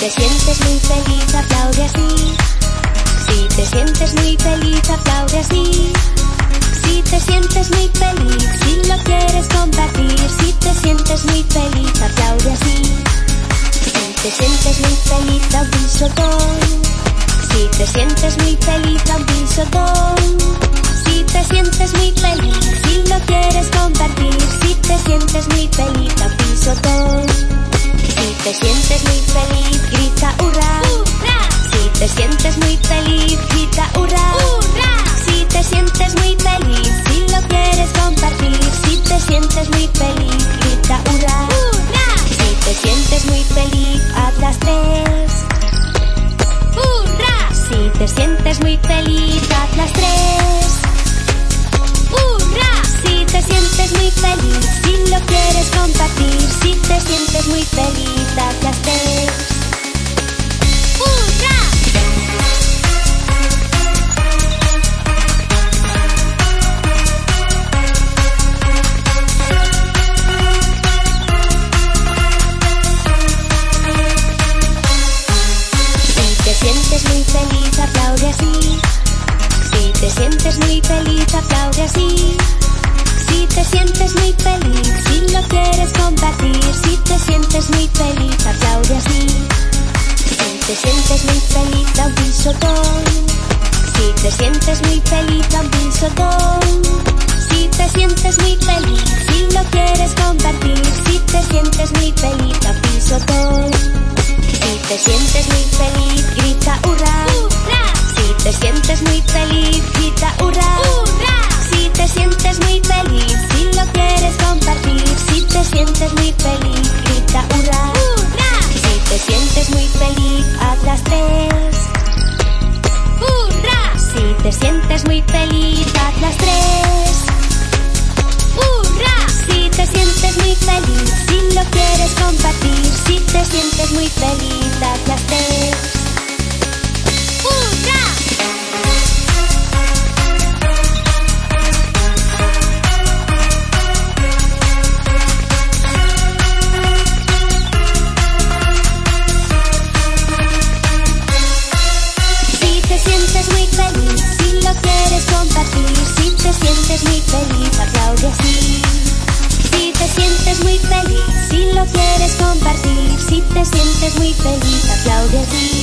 te sientes muy feliz, aplaude así. Si te sientes muy feliz, aplaude así. Si te sientes muy feliz, si lo quieres compartir. Si te sientes muy feliz, aplaude así. Si te sientes muy feliz, da un pisotón. Si te sientes muy feliz, da un pisotón. Si te sientes muy feliz, si lo quieres compartir. Si te sientes muy feliz, da un pisotón. Si te sientes muy feliz, grita hurra. ¡Hurra! Si te sientes muy feliz, grita hurra. ¡Hurra! Si te sientes muy feliz, si lo quieres compartir. Si te sientes muy feliz, grita hurra. ¡Hurra! Si te sientes muy feliz, haz las tres. ¡Hurra! Si te sientes muy feliz, haz las tres. ¡Hurra! Si te sientes muy feliz, si lo quieres compartir. Si te sientes muy feliz, haz las tres. ¡Hurra! Si te sientes muy feliz, aplaude así. Si te sientes muy feliz, aplaude así. Si te sientes muy feliz, si lo quieres compartir. Si te sientes muy feliz, aplaude así. Si te sientes muy feliz, da un pisotón. Si te sientes muy feliz, da un pisotón. Si te sientes muy feliz, si lo quieres compartir. Si te sientes muy feliz, da un pisotón. Si te sientes muy feliz, grita hurra. ¡Hurra! Si te sientes muy feliz, grita hurra. ¡Hurra! Si te sientes muy feliz, si lo quieres compartir. Si te sientes muy feliz, grita hurra. ¡Hurra! Si te sientes muy feliz, haz las tres. ¡Hurra! Si te sientes muy feliz, haz las tres. ¡Hurra! Si te sientes muy feliz, si lo quieres compartir. Si te sientes muy feliz, haz las tres. ¡Hurra! Si te sientes muy feliz, si lo quieres compartir. Si te sientes muy feliz, aplaude así. Si te sientes muy feliz, si lo quieres compartir. Si te sientes muy feliz, aplaude así.